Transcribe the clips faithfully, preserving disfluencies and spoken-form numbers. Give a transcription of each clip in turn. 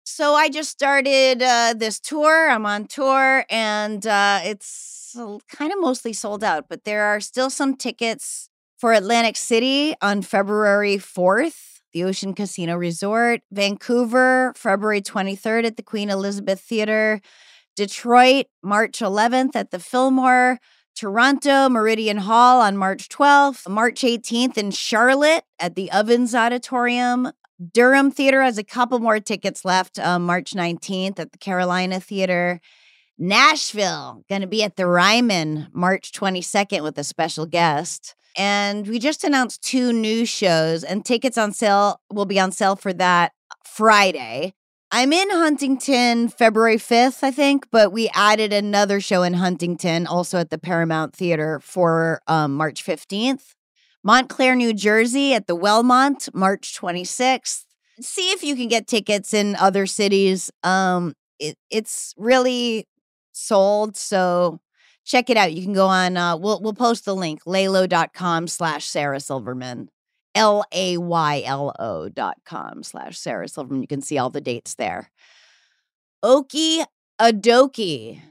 So I just started uh, this tour. I'm on tour, and uh, it's kind of mostly sold out, but there are still some tickets for Atlantic City on February fourth, the Ocean Casino Resort, Vancouver, February twenty-third at the Queen Elizabeth Theater, Detroit, March eleventh at the Fillmore, Toronto, Meridian Hall on March twelfth, March eighteenth in Charlotte at the Ovens Auditorium. Durham Theater has a couple more tickets left, um, March nineteenth at the Carolina Theater. Nashville, going to be at the Ryman March twenty-second with a special guest. And we just announced two new shows, and tickets on sale will be on sale for that Friday. I'm in Huntington February fifth, I think, but we added another show in Huntington, also at the Paramount Theater for um, March fifteenth. Montclair, New Jersey at the Wellmont, March twenty-sixth. See if you can get tickets in other cities. Um, it, it's really sold, so check it out. You can go on, uh, we'll, we'll post the link, laylo.com slash Sarah Silverman. L A Y L O dot com slash Sarah Silverman. You can see all the dates there. Okie adokie.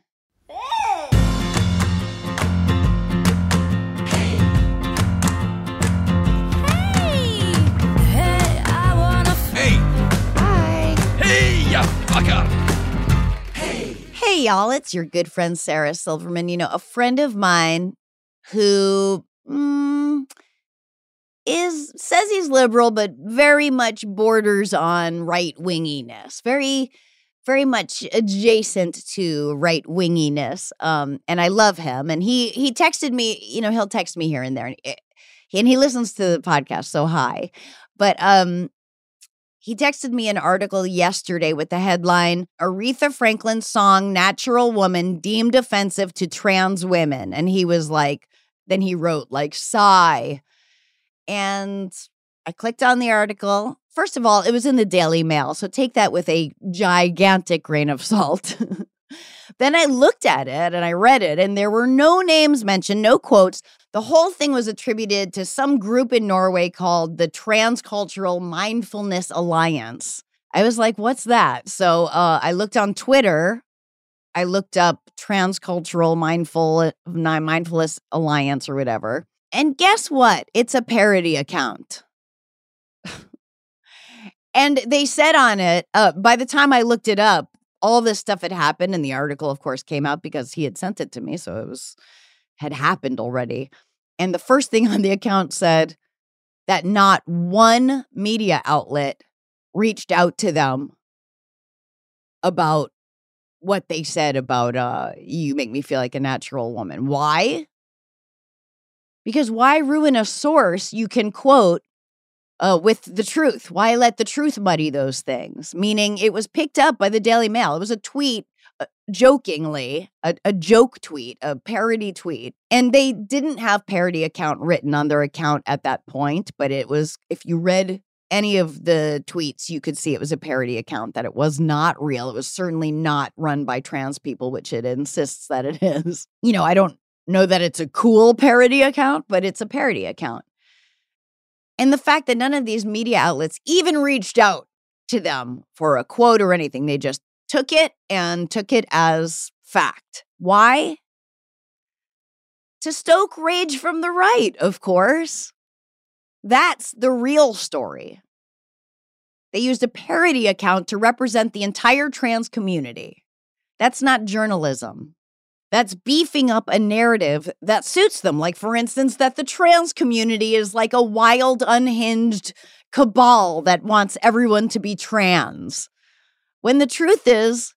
Hey, y'all, it's your good friend Sarah Silverman. You know, a friend of mine who mm, is says he's liberal, but very much borders on right-winginess. Very, very much adjacent to right-winginess. Um, and I love him. And he he texted me, you know, he'll text me here and there. And he, and he listens to the podcast, so hi. But um he texted me an article yesterday with the headline, Aretha Franklin's song Natural Woman deemed offensive to trans women. And he was like, then he wrote like, sigh. And I clicked on the article. First of all, it was in the Daily Mail, so take that with a gigantic grain of salt. Then I looked at it and I read it, and there were no names mentioned, no quotes. The whole thing was attributed to some group in Norway called the Transcultural Mindfulness Alliance. I was like, what's that? So uh, I looked on Twitter. I looked up Transcultural Mindful Mindfulness Alliance or whatever. And guess what? It's a parody account. And they said on it, uh, by the time I looked it up, all this stuff had happened, and the article, of course, came out because he had sent it to me, so it was had happened already. And the first thing on the account said that not one media outlet reached out to them about what they said about, uh, you make me feel like a natural woman. Why? Because why ruin a source you can quote Uh, with the truth? Why let the truth muddy those things? Meaning it was picked up by the Daily Mail. It was a tweet, uh, jokingly, a, a joke tweet, a parody tweet. And they didn't have parody account written on their account at that point. But it was, if you read any of the tweets, you could see it was a parody account, that it was not real. It was certainly not run by trans people, which it insists that it is. You know, I don't know that it's a cool parody account, but it's a parody account. And the fact that none of these media outlets even reached out to them for a quote or anything, they just took it and took it as fact. Why? To stoke rage from the right, of course. That's the real story. They used a parody account to represent the entire trans community. That's not journalism. That's beefing up a narrative that suits them. Like, for instance, that the trans community is like a wild, unhinged cabal that wants everyone to be trans. When the truth is,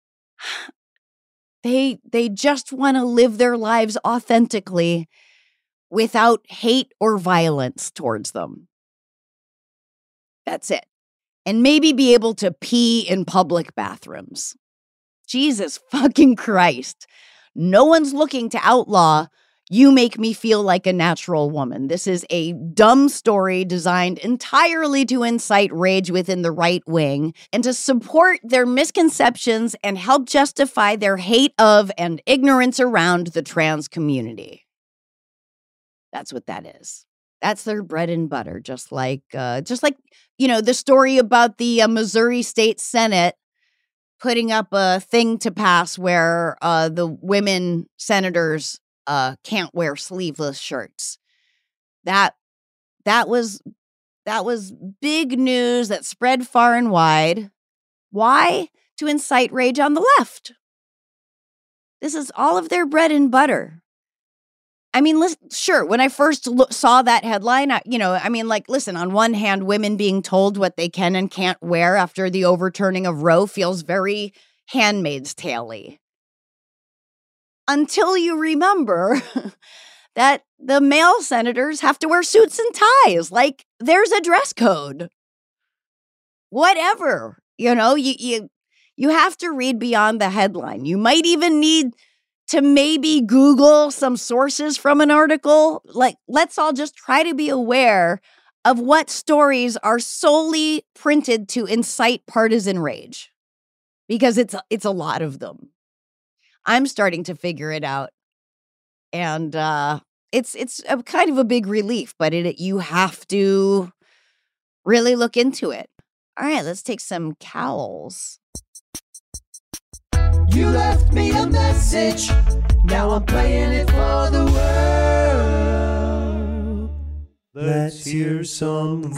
they, they just want to live their lives authentically without hate or violence towards them. That's it. And maybe be able to pee in public bathrooms. Jesus fucking Christ. No one's looking to outlaw, you make me feel like a natural woman. This is a dumb story designed entirely to incite rage within the right wing and to support their misconceptions and help justify their hate of and ignorance around the trans community. That's what that is. That's their bread and butter, just like, uh, just like, you know, the story about the uh, Missouri State Senate putting up a thing to pass where uh, the women senators uh, can't wear sleeveless shirts. That that was that was big news that spread far and wide. Why? To incite rage on the left. This is all of their bread and butter. I mean, listen, sure, when I first lo- saw that headline, I, you know, I mean, like, listen, on one hand, women being told what they can and can't wear after the overturning of Roe feels very Handmaid's Tale-y. Until you remember that the male senators have to wear suits and ties. Like, there's a dress code. Whatever. You know, you you you have to read beyond the headline. You might even need to maybe Google some sources from an article. Like, let's all just try to be aware of what stories are solely printed to incite partisan rage, because it's it's a lot of them. I'm starting to figure it out, and uh, it's it's a kind of a big relief. But it you have to really look into it. All right, let's take some cowls. You left me a message, now I'm playing it for the world. Let's hear some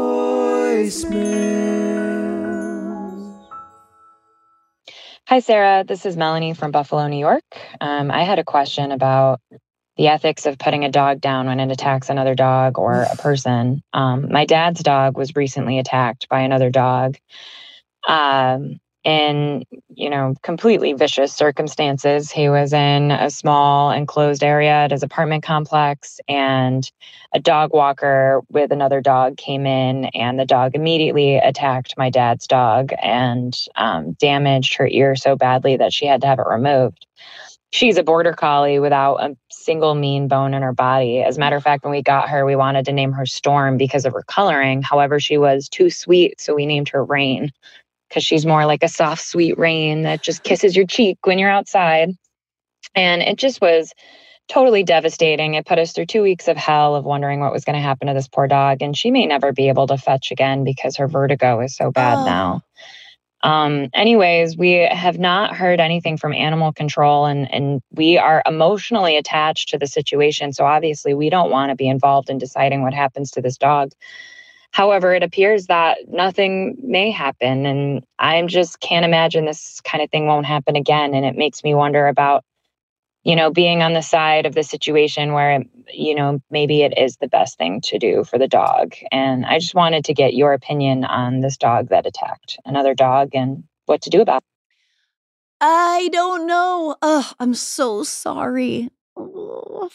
voicemails. Hi, Sarah. This is Melanie from Buffalo, New York. Um, I had a question about the ethics of putting a dog down when it attacks another dog or a person. Um, my dad's dog was recently attacked by another dog. Um, in, you know, completely vicious circumstances. He was in a small enclosed area at his apartment complex, and a dog walker with another dog came in, and the dog immediately attacked my dad's dog and um, damaged her ear so badly that she had to have it removed. She's a border collie without a single mean bone in her body. As a matter of fact, when we got her, we wanted to name her Storm because of her coloring. However, she was too sweet, so we named her Rain, because she's more like a soft, sweet rain that just kisses your cheek when you're outside. And it just was totally devastating. It put us through two weeks of hell of wondering what was going to happen to this poor dog. And she may never be able to fetch again because her vertigo is so bad Oh. now. Um, anyways, we have not heard anything from animal control, and, and we are emotionally attached to the situation. So obviously we don't want to be involved in deciding what happens to this dog. However, it appears that nothing may happen, and I just can't imagine this kind of thing won't happen again. And it makes me wonder about, you know, being on the side of the situation where, you know, maybe it is the best thing to do for the dog. And I just wanted to get your opinion on this dog that attacked another dog and what to do about it. I don't know. Ugh, I'm so sorry. Ugh.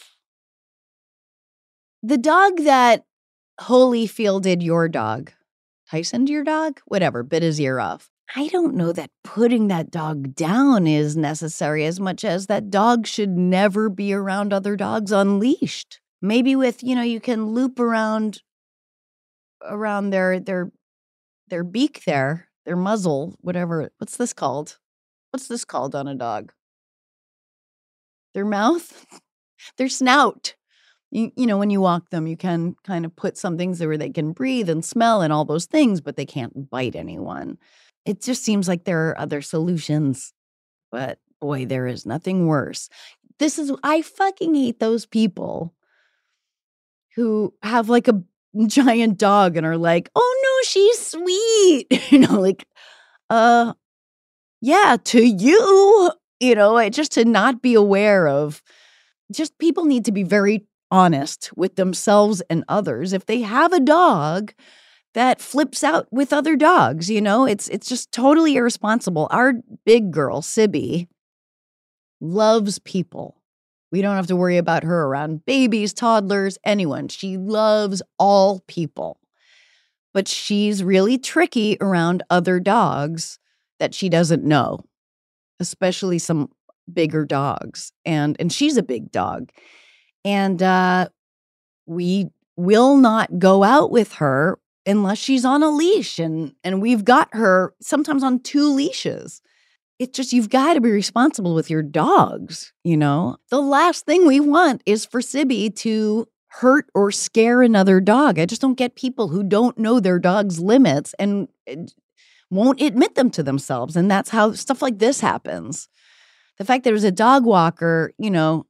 The dog that Holyfielded your dog, Tysoned your dog, whatever, bit his ear off. I don't know that putting that dog down is necessary as much as that dog should never be around other dogs unleashed. Maybe with, you know, you can loop around around their their their beak there, their muzzle, whatever. What's this called? What's this called on a dog? Their mouth? Their snout. You, you know, when you walk them, you can kind of put some things there where they can breathe and smell and all those things, but they can't bite anyone. It just seems like there are other solutions. But boy, there is nothing worse. This is, I fucking hate those people who have like a giant dog and are like, oh no, she's sweet. You know, like, uh, yeah, to you, you know, it, just to not be aware of, just people need to be very honest with themselves and others. If they have a dog that flips out with other dogs, you know, it's it's just totally irresponsible. Our big girl, Sibby, loves people. We don't have to worry about her around babies, toddlers, anyone. She loves all people. But she's really tricky around other dogs that she doesn't know, especially some bigger dogs. And and she's a big dog. And uh, we will not go out with her unless she's on a leash. And, and we've got her sometimes on two leashes. It's just, you've got to be responsible with your dogs, you know? The last thing we want is for Sibby to hurt or scare another dog. I just don't get people who don't know their dog's limits and won't admit them to themselves. And that's how stuff like this happens. The fact that it was a dog walker, you know,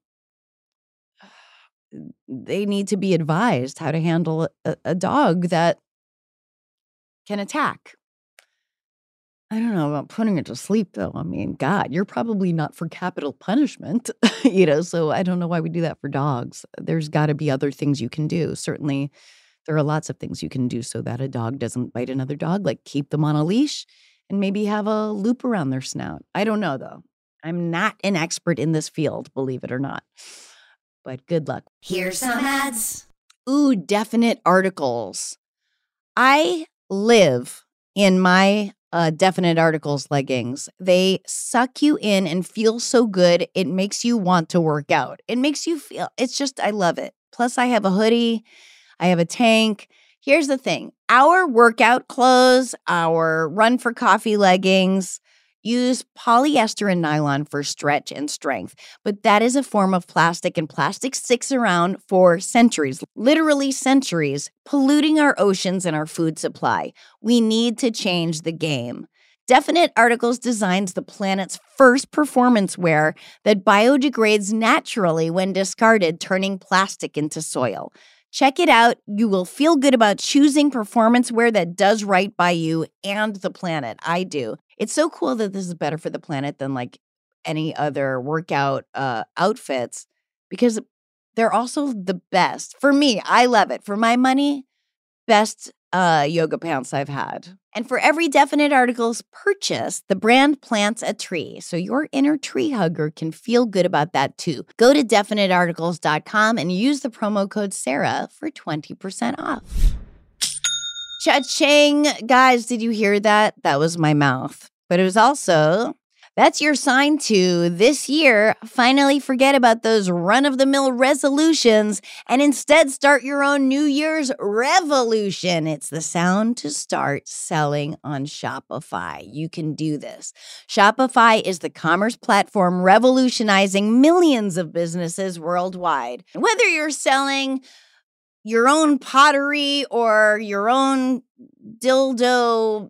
they need to be advised how to handle a, a dog that can attack. I don't know about putting it to sleep, though. I mean, God, you're probably not for capital punishment, you know, so I don't know why we do that for dogs. There's got to be other things you can do. Certainly, there are lots of things you can do so that a dog doesn't bite another dog, like keep them on a leash and maybe have a loop around their snout. I don't know, though. I'm not an expert in this field, believe it or not. But good luck. Here's some ads. Ooh, definite articles. I live in my uh, definite articles leggings. They suck you in and feel so good. It makes you want to work out. It makes you feel, it's just, I love it. Plus, I have a hoodie. I have a tank. Here's the thing. Our workout clothes, our run for coffee leggings, use polyester and nylon for stretch and strength, but that is a form of plastic, and plastic sticks around for centuries, literally centuries, polluting our oceans and our food supply. We need to change the game. Definite Articles designs the planet's first performance wear that biodegrades naturally when discarded, turning plastic into soil. Check it out. You will feel good about choosing performance wear that does right by you and the planet. I do. It's so cool that this is better for the planet than like any other workout uh, outfits, because they're also the best. For me, I love it. For my money, best uh, yoga pants I've had. And for every Definite Articles purchase, the brand plants a tree, so your inner tree hugger can feel good about that too. Go to definite articles dot com and use the promo code Sarah for twenty percent off. Cha-ching! Guys, did you hear that? That was my mouth. But it was also, that's your sign to this year, finally forget about those run-of-the-mill resolutions and instead start your own New Year's revolution. It's the sound to start selling on Shopify. You can do this. Shopify is the commerce platform revolutionizing millions of businesses worldwide. Whether you're selling your own pottery or your own dildo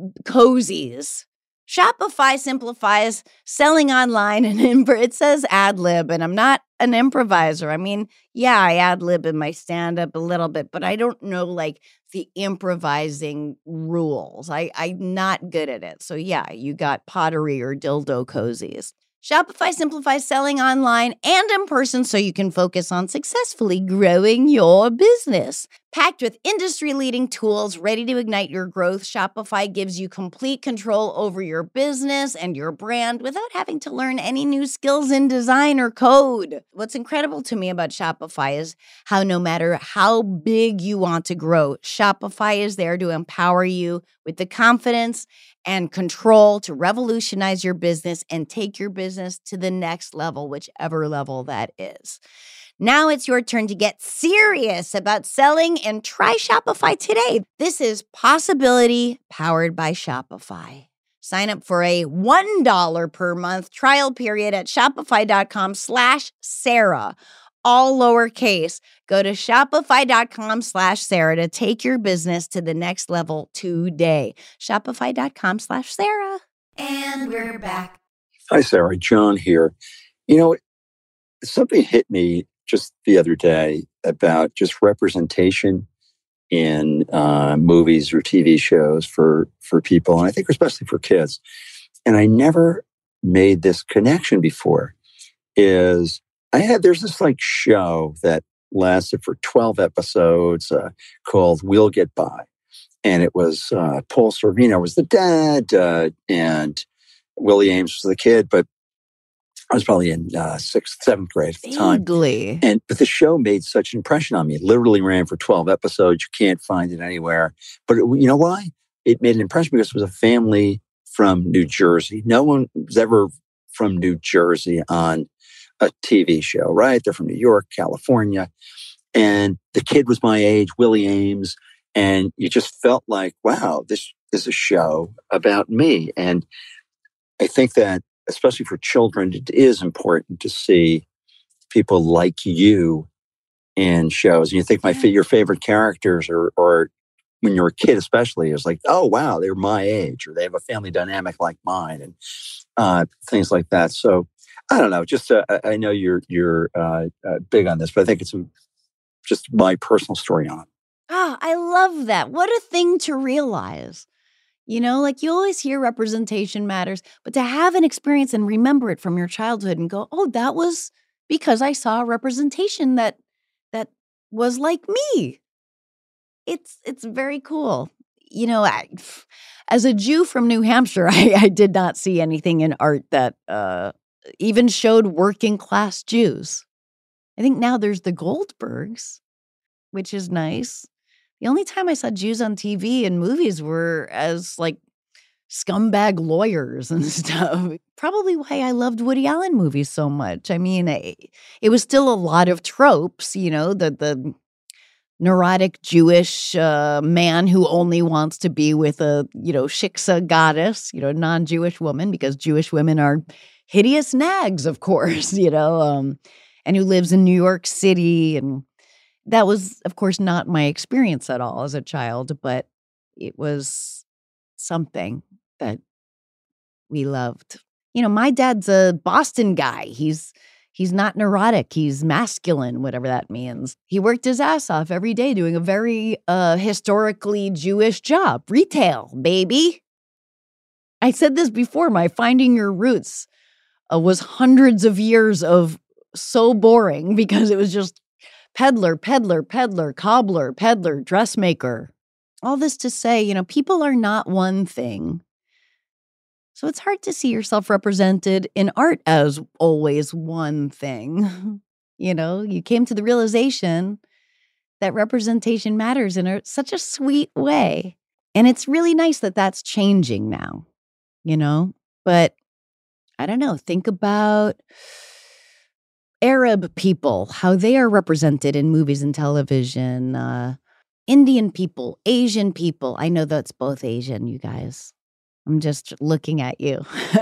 cozies, Shopify simplifies selling online, and imp- it says ad lib, and I'm not an improviser. I mean, yeah, I ad lib in my stand up a little bit, but I don't know like the improvising rules. I, I'm not good at it. So yeah, you got pottery or dildo cozies. Shopify simplifies selling online and in person so you can focus on successfully growing your business. Packed with industry-leading tools ready to ignite your growth, Shopify gives you complete control over your business and your brand without having to learn any new skills in design or code. What's incredible to me about Shopify is how no matter how big you want to grow, Shopify is there to empower you with the confidence and control to revolutionize your business and take your business to the next level, whichever level that is. Now it's your turn to get serious about selling and try Shopify today. This is Possibility powered by Shopify. Sign up for a one dollar per month trial period at shopify.com slash Sarah, all lowercase. Go to shopify.com slash Sarah to take your business to the next level today. Shopify.com slash Sarah. And we're back. Hi, Sarah. John here. You know, something hit me just the other day about just representation in uh, movies or T V shows for, for people, and I think especially for kids. And I never made this connection before, is I had, there's this like show that lasted for twelve episodes uh, called We'll Get By. And it was uh, Paul Sorvino was the dad uh, and Willie Ames was the kid, but I was probably in uh, sixth, seventh grade at the time. Vaguely. And but the show made such an impression on me. It literally ran for twelve episodes. You can't find it anywhere. But it, you know why? It made an impression because it was a family from New Jersey. No one was ever from New Jersey on a T V show, right? They're from New York, California. And the kid was my age, Willie Ames. And you just felt like, wow, this is a show about me. And I think that, especially for children, it is important to see people like you in shows. And you think my your favorite characters are, are when you're a kid, especially, is like, oh, wow, they're my age, or they have a family dynamic like mine, and uh, things like that. So I don't know. Just uh, I I know you're you're uh, uh, big on this, but I think it's just my personal story on it. Ah, I love that. What a thing to realize. You know, like you always hear representation matters, but to have an experience and remember it from your childhood and go, oh, that was because I saw a representation that that was like me. It's it's very cool. You know, I, as a Jew from New Hampshire, I, I did not see anything in art that uh, even showed working class Jews. I think now there's the Goldbergs, which is nice. The only time I saw Jews on T V and movies were as like scumbag lawyers and stuff. Probably why I loved Woody Allen movies so much. I mean, I, it was still a lot of tropes, you know, the the neurotic Jewish uh, man who only wants to be with a, you know, shiksa goddess, you know, non-Jewish woman, because Jewish women are hideous nags, of course, you know, um, and who lives in New York City. And that was, of course, not my experience at all as a child, but it was something that we loved. You know, my dad's a Boston guy. He's he's not neurotic. He's masculine, whatever that means. He worked his ass off every day doing a very uh, historically Jewish job. Retail, baby. I said this before. My Finding Your Roots uh, was hundreds of years of so boring because it was just peddler, peddler, peddler, cobbler, peddler, dressmaker. All this to say, you know, people are not one thing. So it's hard to see yourself represented in art as always one thing. You know, you came to the realization that representation matters in a, such a sweet way. And it's really nice that that's changing now, you know? But I don't know, think about Arab people, how they are represented in movies and television, uh, Indian people, Asian people. I know that's both Asian, you guys. I'm just looking at you.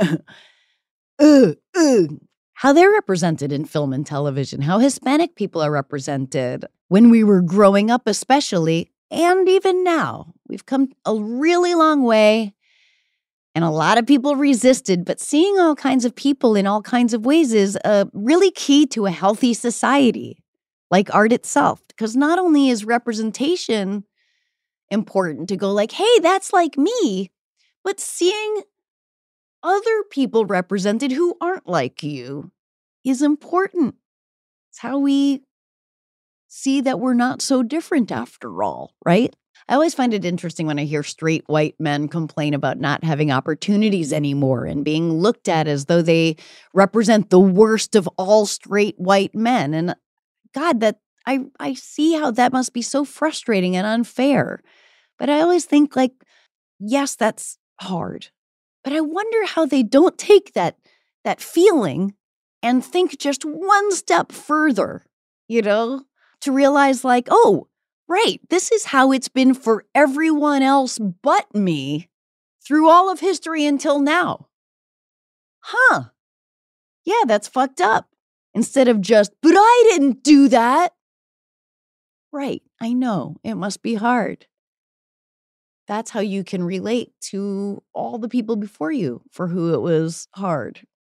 Ooh, ooh. How they're represented in film and television, how Hispanic people are represented when we were growing up, especially, and even now. We've come a really long way, and a lot of people resisted, but seeing all kinds of people in all kinds of ways is uh, really key to a healthy society, like art itself. Because not only is representation important to go like, hey, that's like me, but seeing other people represented who aren't like you is important. It's how we see that we're not so different after all, right? I always find it interesting when I hear straight white men complain about not having opportunities anymore and being looked at as though they represent the worst of all straight white men. And God, that I, I see how that must be so frustrating and unfair. But I always think like, yes, that's hard. But I wonder how they don't take that that feeling and think just one step further, you know, to realize like, oh, right, this is how it's been for everyone else but me through all of history until now. Huh. Yeah, that's fucked up. Instead of just, but I didn't do that. Right, I know, it must be hard. That's how you can relate to all the people before you for who it was hard.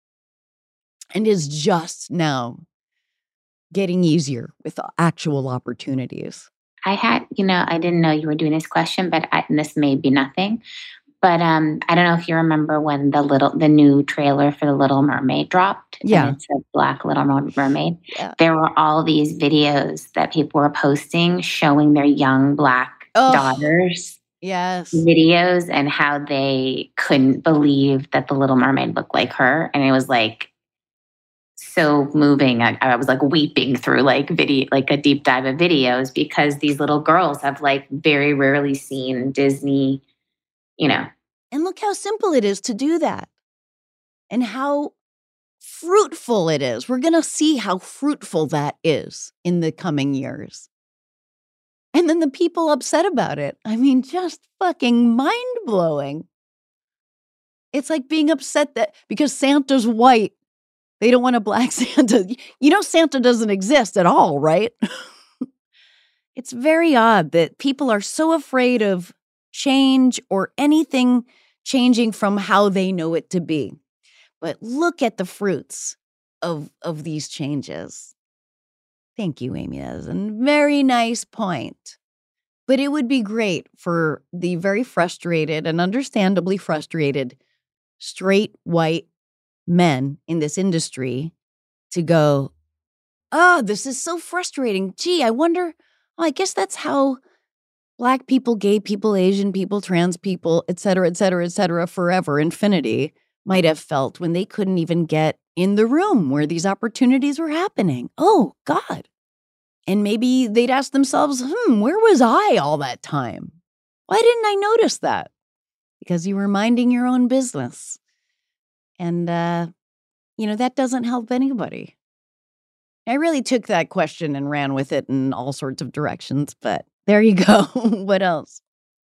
And is just now getting easier with actual opportunities. I had, you know, I didn't know you were doing this question, but I, and this may be nothing. But um, I don't know if you remember when the little, the new trailer for The Little Mermaid dropped. Yeah. And it's a Black Little Mermaid. Yeah. There were all these videos that people were posting showing their young Black Oh. daughters. Yes. Videos and how they couldn't believe that the Little Mermaid looked like her. And it was like so moving. I, I was like weeping through like video, like a deep dive of videos because these little girls have like very rarely seen Disney, you know. And look how simple it is to do that. And how fruitful it is. We're going to see how fruitful that is in the coming years. And then the people upset about it. I mean, just fucking mind-blowing. It's like being upset that because Santa's white, they don't want a Black Santa. You know Santa doesn't exist at all, right? It's very odd that people are so afraid of change or anything changing from how they know it to be. But look at the fruits of, of these changes. Thank you, Amy. That is a very nice point. But it would be great for the very frustrated and understandably frustrated straight white men in this industry to go, oh, this is so frustrating. Gee, I wonder, well, I guess that's how Black people, gay people, Asian people, trans people, et cetera, et cetera, et cetera, forever, infinity, might have felt when they couldn't even get in the room where these opportunities were happening. Oh, God. And maybe they'd ask themselves, hmm, where was I all that time? Why didn't I notice that? Because you were minding your own business. And, uh, you know, that doesn't help anybody. I really took that question and ran with it in all sorts of directions, but there you go. What else?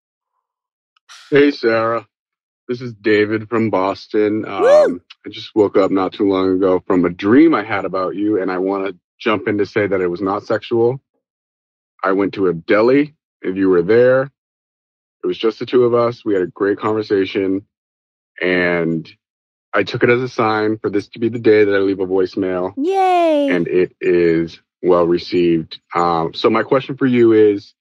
Hey, Sarah. This is David from Boston. Um, I just woke up not too long ago from a dream I had about you, and I want to jump in to say that it was not sexual. I went to a deli, and you were there. It was just the two of us. We had a great conversation, and I took it as a sign for this to be the day that I leave a voicemail. Yay! And it is well received. Um, so my question for you is,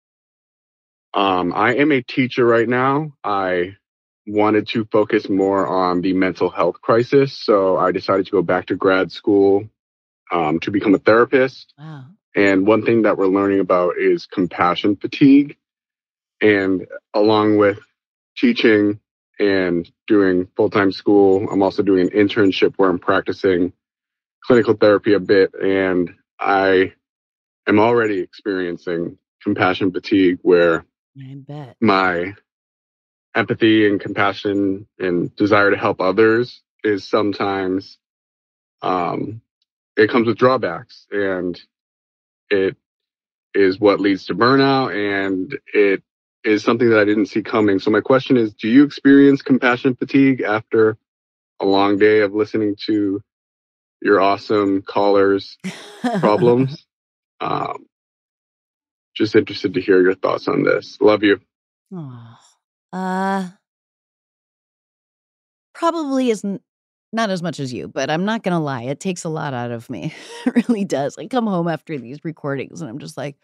um, I am a teacher right now. I wanted to focus more on the mental health crisis, so I decided to go back to grad school um, to become a therapist. Wow. And one thing that we're learning about is compassion fatigue. And along with teaching and doing full-time school, I'm also doing an internship where I'm practicing clinical therapy a bit. And I am already experiencing compassion fatigue where I bet. my empathy and compassion and desire to help others is sometimes, um, it comes with drawbacks, and it is what leads to burnout, and it is something that I didn't see coming. So my question is, do you experience compassion fatigue after a long day of listening to your awesome callers' problems? Um, just interested to hear your thoughts on this. Love you. Oh, uh, probably isn't not as much as you, but I'm not gonna lie. It takes a lot out of me. It really does. I come home after these recordings and I'm just like,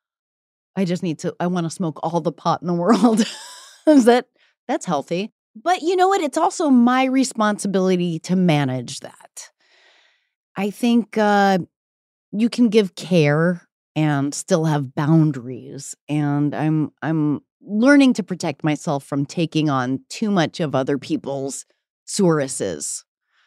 I just need to, I want to smoke all the pot in the world. Is that, that's healthy. But you know what? It's also my responsibility to manage that. I think uh, you can give care and still have boundaries. And I'm I'm learning to protect myself from taking on too much of other people's tsuruses.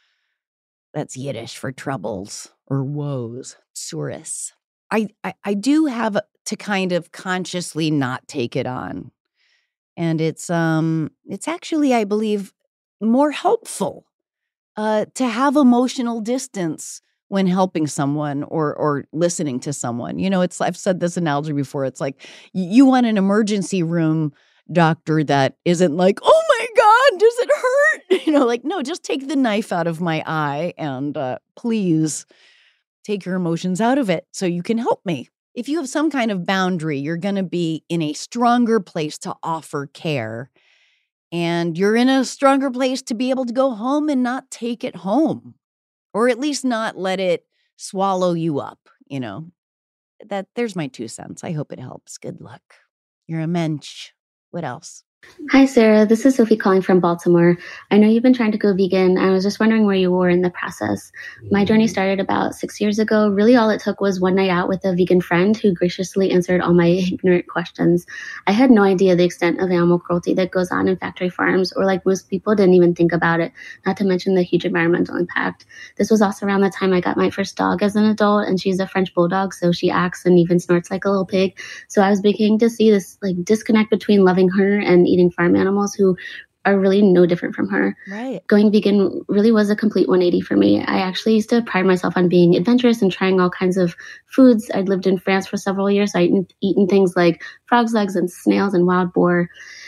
That's Yiddish for troubles or woes. Tsurus. I, I I do have to kind of consciously not take it on. And it's um it's actually, I believe, more helpful uh, to have emotional distance when helping someone or or listening to someone. You know, it's I've said this analogy before. It's like y- you want an emergency room doctor that isn't like, oh my God, does it hurt? You know, like, no, just take the knife out of my eye and uh, please take your emotions out of it so you can help me. If you have some kind of boundary, you're going to be in a stronger place to offer care. And you're in a stronger place to be able to go home and not take it home. Or at least not let it swallow you up, you know. That there's my two cents. I hope it helps. Good luck. You're a mensch. What else? Hi, Sarah. This is Sophie calling from Baltimore. I know you've been trying to go vegan. I was just wondering where you were in the process. My journey started about six years ago. Really, all it took was one night out with a vegan friend who graciously answered all my ignorant questions. I had no idea the extent of animal cruelty that goes on in factory farms, or like most people didn't even think about it, not to mention the huge environmental impact. This was also around the time I got my first dog as an adult, and she's a French bulldog, so she acts and even snorts like a little pig. So I was beginning to see this like disconnect between loving her and eating farm animals who are really no different from her. Right. Going vegan really was a complete one eighty for me. I actually used to pride myself on being adventurous and trying all kinds of foods. I'd lived in France for several years. So I'd eaten, eaten things like frog's legs and snails and wild boar.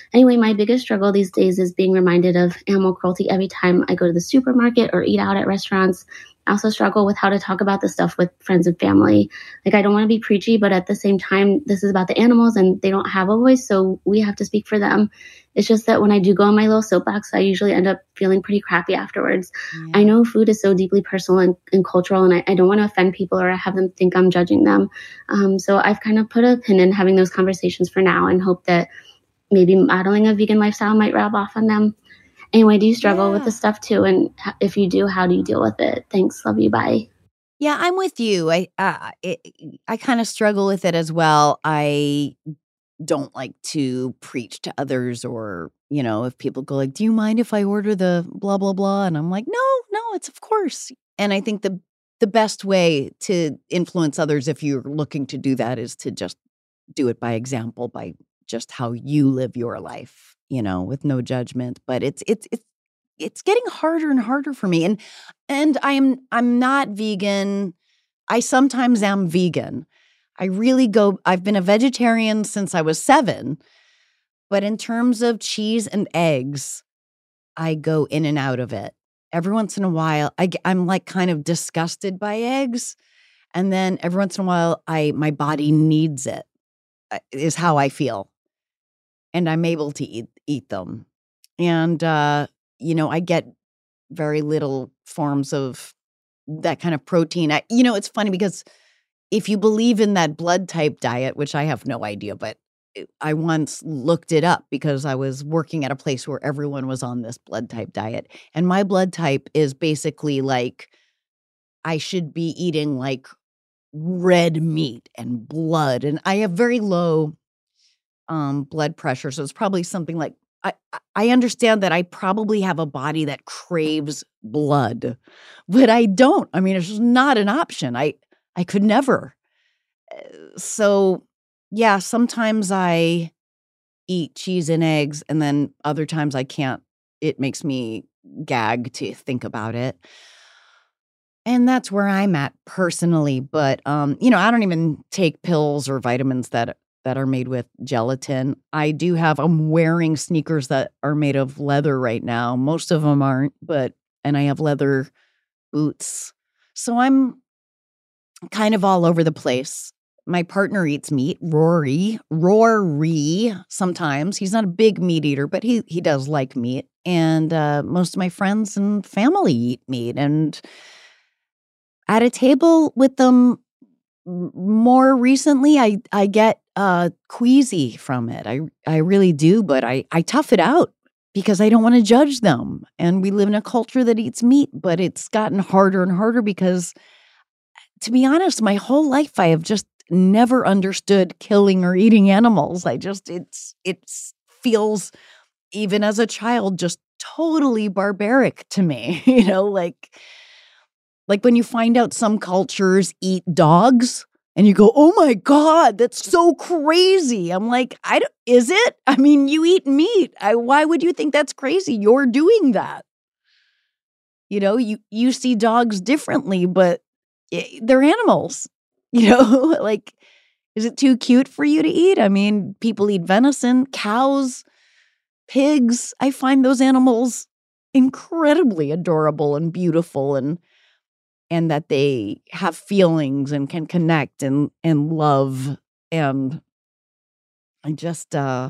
Anyway, my biggest struggle these days is being reminded of animal cruelty every time I go to the supermarket or eat out at restaurants. I also struggle with how to talk about this stuff with friends and family. Like, I don't want to be preachy, but at the same time, this is about the animals and they don't have a voice, so we have to speak for them. It's just that when I do go on my little soapbox, I usually end up feeling pretty crappy afterwards. Yeah. I know food is so deeply personal and, and cultural, and I, I don't want to offend people or have them think I'm judging them. Um, so I've kind of put a pin in having those conversations for now and hope that maybe modeling a vegan lifestyle might rub off on them. Anyway, do you struggle yeah. with this stuff too? And if you do, how do you deal with it? Thanks. Love you. Bye. Yeah, I'm with you. I uh, it, I kind of struggle with it as well. I don't like to preach to others, or, you know, if people go like, do you mind if I order the blah, blah, blah? And I'm like, no, no, it's of course. And I think the the best way to influence others, if you're looking to do that, is to just do it by example, by just how you live your life, you know, with no judgment. But it's it's it's it's getting harder and harder for me. And and I'm I'm not vegan. I sometimes am vegan. I really go, I've been a vegetarian since I was seven, but in terms of cheese and eggs, I go in and out of it. Every once in a while, I, I'm like kind of disgusted by eggs. And then every once in a while, I my body needs it, is how I feel. And I'm able to eat, eat them. And, uh, you know, I get very little forms of that kind of protein. I, you know, it's funny because if you believe in that blood type diet, which I have no idea, but I once looked it up because I was working at a place where everyone was on this blood type diet. And my blood type is basically like, I should be eating like red meat and blood. And I have very low um, blood pressure. So it's probably something like, I, I understand that I probably have a body that craves blood, but I don't. I mean, it's just not an option. I, I could never. So, yeah, sometimes I eat cheese and eggs, and then other times I can't. It makes me gag to think about it. And that's where I'm at personally. But, um, you know, I don't even take pills or vitamins that that are made with gelatin. I do have, I'm wearing sneakers that are made of leather right now. Most of them aren't, but, and I have leather boots. So I'm kind of all over the place. My partner eats meat, Rory, Rory, sometimes. He's not a big meat eater, but he he does like meat. And uh, most of my friends and family eat meat. And at a table with them more recently, I, I get uh, queasy from it. I, I really do, but I, I tough it out because I don't want to judge them. And we live in a culture that eats meat, but it's gotten harder and harder because, to be honest, my whole life I have just never understood killing or eating animals. I just, it's, it feels, even as a child, just totally barbaric to me. You know, like, like when you find out some cultures eat dogs and you go, oh my God, that's so crazy. I'm like, I don't, is it? I mean, you eat meat. I, why would you think that's crazy? You're doing that. You know, you, you see dogs differently, but they're animals. You know, like, is it too cute for you to eat? I mean, people eat venison, cows, pigs. I find those animals incredibly adorable and beautiful, and and that they have feelings and can connect and and love. And I just, uh,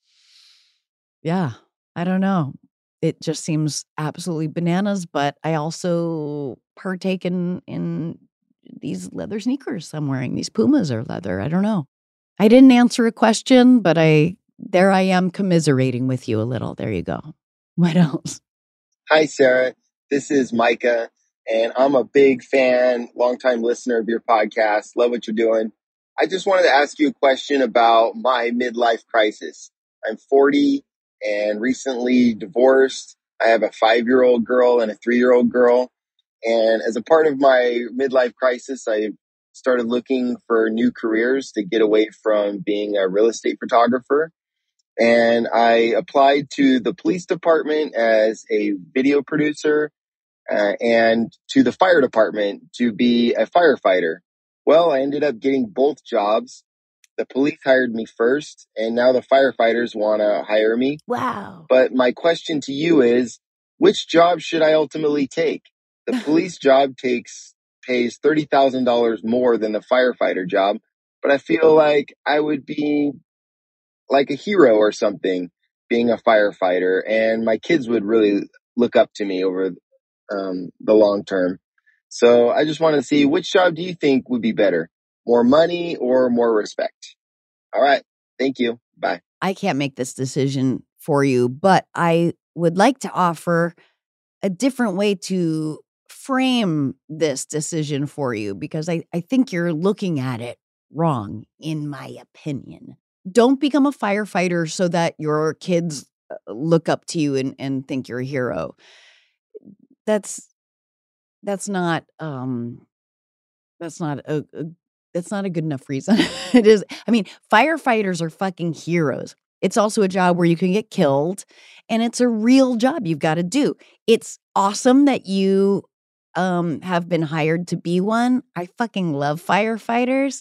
yeah, I don't know. It just seems absolutely bananas, but I also partake in in these leather sneakers I'm wearing. These Pumas are leather. I don't know. I didn't answer a question, but I there I am commiserating with you a little. There you go. What else? Hi, Sarah. This is Micah, and I'm a big fan, longtime listener of your podcast. Love what you're doing. I just wanted to ask you a question about my midlife crisis. I'm forty and recently divorced. I have a five-year-old girl and a three-year-old girl. And as a part of my midlife crisis, I started looking for new careers to get away from being a real estate photographer. And I applied to the police department as a video producer uh, and to the fire department to be a firefighter. Well, I ended up getting both jobs. The police hired me first, and now the firefighters want to hire me. Wow. But my question to you is, which job should I ultimately take? The police job takes pays thirty thousand dollars more than the firefighter job, but I feel like I would be like a hero or something being a firefighter, and my kids would really look up to me over um, the long term. So I just want to see, which job do you think would be better? More money or more respect? All right. Thank you. Bye. I can't make this decision for you, but I would like to offer a different way to frame this decision for you, because I, I think you're looking at it wrong, in my opinion. Don't become a firefighter so that your kids uh, look up to you and, and think you're a hero. That's that's not um that's not a, a that's not a good enough reason. It is. I mean, firefighters are fucking heroes. It's also a job where you can get killed, and it's a real job you've got to do. It's awesome that you um have been hired to be one. I fucking love firefighters,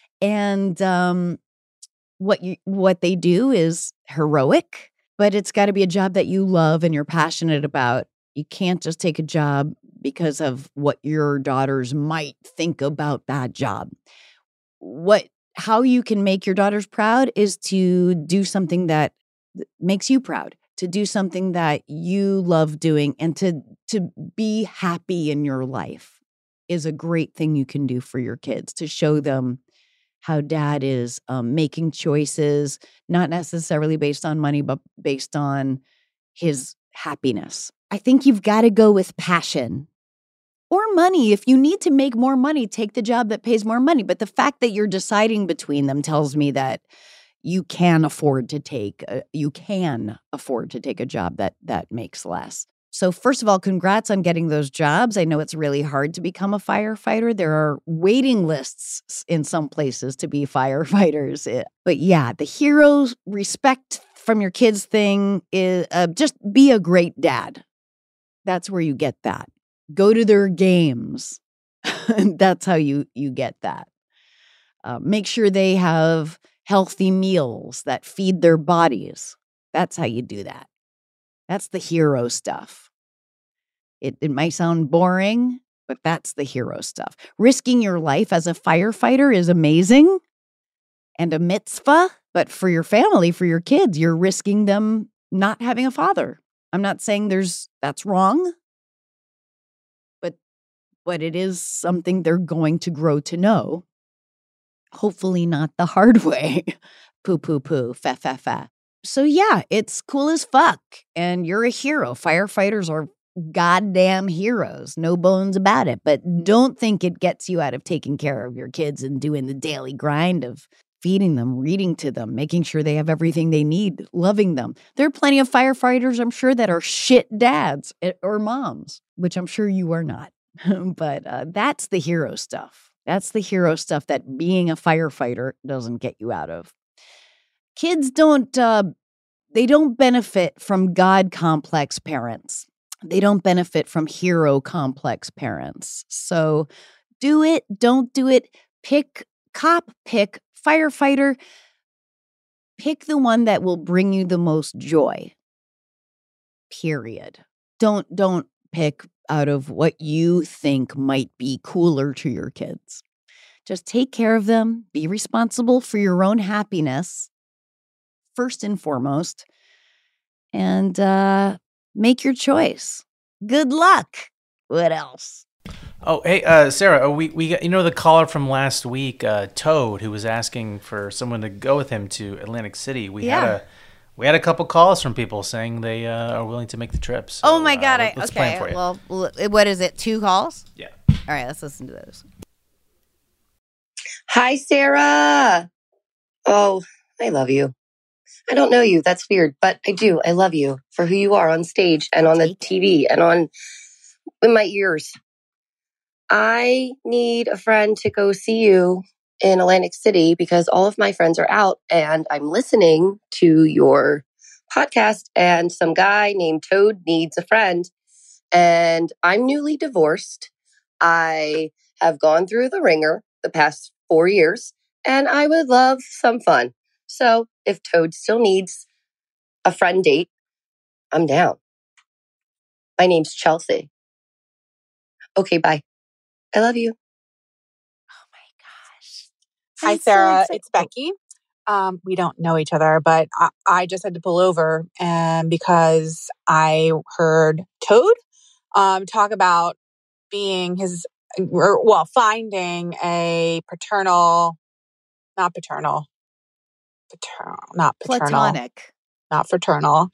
and um what you what they do is heroic, but it's got to be a job that you love and you're passionate about. You can't just take a job because of what your daughters might think about that job. What how you can make your daughters proud is to do something that makes you proud, to do something that you love doing, and to to be happy in your life is a great thing you can do for your kids, to show them how dad is um, making choices, not necessarily based on money, but based on his happiness. I think you've got to go with passion or money. If you need to make more money, take the job that pays more money. But the fact that you're deciding between them tells me that you can afford to take a, you can afford to take a job that that makes less. So first of all, congrats on getting those jobs. I know it's really hard to become a firefighter. There are waiting lists in some places to be firefighters. It, but yeah, the heroes respect from your kids thing is uh, just be a great dad. That's where you get that. Go to their games. That's how you you get that. Uh, make sure they have healthy meals that feed their bodies. That's how you do that. That's the hero stuff. It, it might sound boring, but that's the hero stuff. Risking your life as a firefighter is amazing and a mitzvah, but for your family, for your kids, you're risking them not having a father. I'm not saying there's that's wrong, but but it is something they're going to grow to know. Hopefully not the hard way. Poo, poo, poo, fa, fa, fa. So yeah, it's cool as fuck. And you're a hero. Firefighters are goddamn heroes. No bones about it. But don't think it gets you out of taking care of your kids and doing the daily grind of feeding them, reading to them, making sure they have everything they need, loving them. There are plenty of firefighters, I'm sure, that are shit dads or moms, which I'm sure you are not. But uh, that's the hero stuff. That's the hero stuff that being a firefighter doesn't get you out of. Kids don't, uh, they don't benefit from God complex parents. They don't benefit from hero complex parents. So do it, don't do it. Pick cop, pick firefighter. Pick the one that will bring you the most joy. Period. Don't, don't pick out of what you think might be cooler to your kids. Just take care of them. Be responsible for your own happiness, first and foremost, and uh, make your choice. Good luck. What else? Oh, hey, uh, Sarah, oh, we, we got, you know, the caller from last week, uh, Toad, who was asking for someone to go with him to Atlantic City. We Yeah. had a we had a couple calls from people saying they uh, are willing to make the trip. So, Oh my God. uh, I, let's okay. plan for you. Well, l- what is it? Two calls? Yeah. All right. Let's listen to those. Hi, Sarah. Oh, I love you. I don't know you. That's weird, but I do. I love you for who you are on stage and on the T V and on in my ears. I need a friend to go see you in Atlantic City because all of my friends are out and I'm listening to your podcast and some guy named Toad needs a friend and I'm newly divorced. I have gone through the ringer the past four years and I would love some fun. So if Toad still needs a friend date, I'm down. My name's Chelsea. Okay, bye. I love you. Oh my gosh. Hi, That's so Sarah. exciting. It's Becky. Um, we don't know each other, but I, I just had to pull over and because I heard Toad um, talk about being his, or, well, finding a paternal, not paternal, paternal, not paternal, Platonic. not fraternal.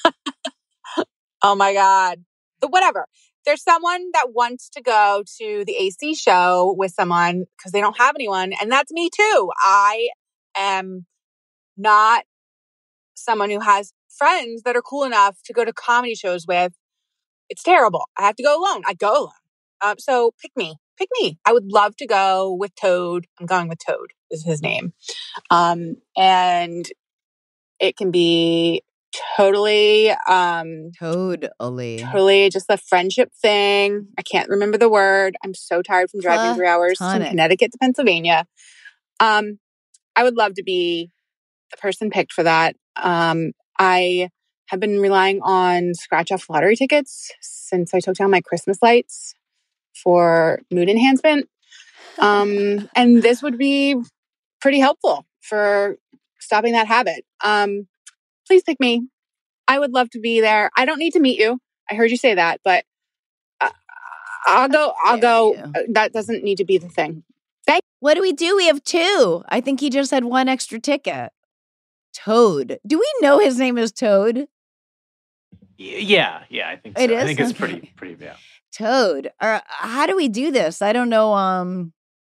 Oh my God. The, whatever. There's someone that wants to go to the A C show with someone because they don't have anyone. And that's me too. I am not someone who has friends that are cool enough to go to comedy shows with. It's terrible. I have to go alone. I go alone. Um, so pick me. Pick me. I would love to go with Toad. I'm going with Toad is his name. Um, and it can be totally... Um, Totally. Totally just a friendship thing. I can't remember the word. I'm so tired from driving three hours from Platonic. Connecticut to Pennsylvania. Um, I would love to be the person picked for that. Um, I have been relying on scratch-off lottery tickets since I took down my Christmas lights for mood enhancement. Um, and this would be pretty helpful for stopping that habit. Um, please pick me. I would love to be there. I don't need to meet you. I heard you say that, but uh, I'll go. I'll go. you. That doesn't need to be the thing. Thank What do we do? We have two. I think he just had one extra ticket. Toad. Do we know his name is Toad? Y- Yeah, yeah, I think so. It I is? think it's Okay. pretty, pretty, yeah. Toad. Or how do we do this? I don't know. Um,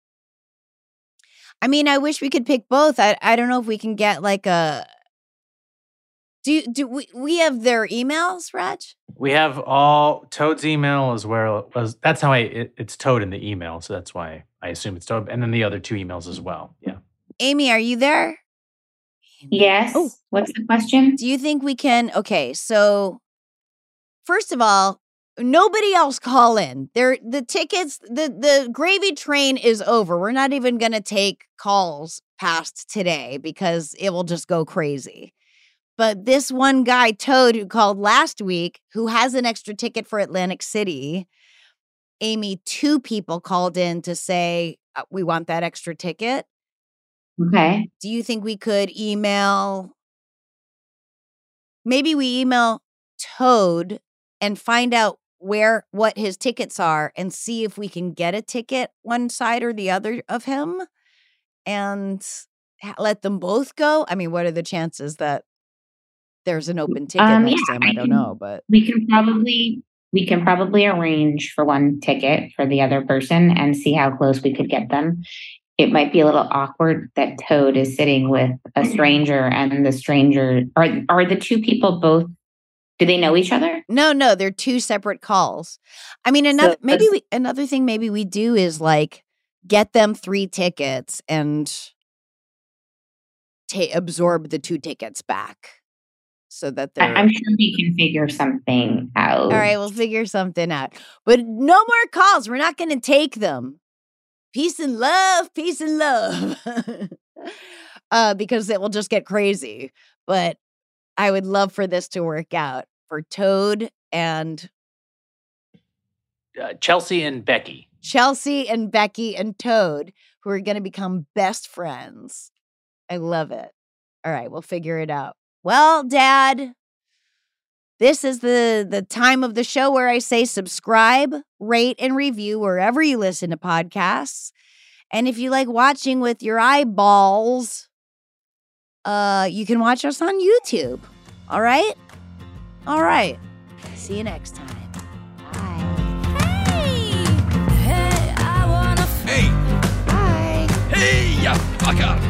I mean, I wish we could pick both. I I don't know if we can get like a. Do do we we have their emails, Raj? We have all Toad's email as well as that's how I it, it's Toad in the email, so that's why I assume it's Toad, and then the other two emails as well. Yeah. Amy, are you there? Yes. Oh. What's the question? Do you think we can? Okay, so first of all, nobody else call in. There, the tickets, the the gravy train is over. We're not even going to take calls past today because it will just go crazy. But this one guy, Toad, who called last week, who has an extra ticket for Atlantic City, Amy, two people called in to say, uh, we want that extra ticket. Okay. Do you think we could email? Maybe we email Toad and find out where, what his tickets are and see if we can get a ticket one side or the other of him and ha- let them both go. I mean, what are the chances that there's an open ticket Um, next yeah, time? I I don't can- know, but We can probably we can probably arrange for one ticket for the other person and see how close we could get them. It might be a little awkward that Toad is sitting with a stranger and the stranger are are the two people both do they know each other? no, no, they're two separate calls. I mean, another maybe we another thing maybe we do is like get them three tickets and ta- absorb the two tickets back so that I, they're I'm sure we can figure something out. all right. We'll figure something out, but no more calls. We're not going to take them. Peace and love, peace and love, uh, because it will just get crazy. But I would love for this to work out for Toad and Uh, Chelsea and Becky. Chelsea and Becky and Toad, who are going to become best friends. I love it. All right, we'll figure it out. Well, Dad, this is the, the time of the show where I say subscribe, rate, and review wherever you listen to podcasts. And if you like watching with your eyeballs, uh, you can watch us on YouTube. All right? All right. See you next time. Hey! Bye. Hey, ya fucker!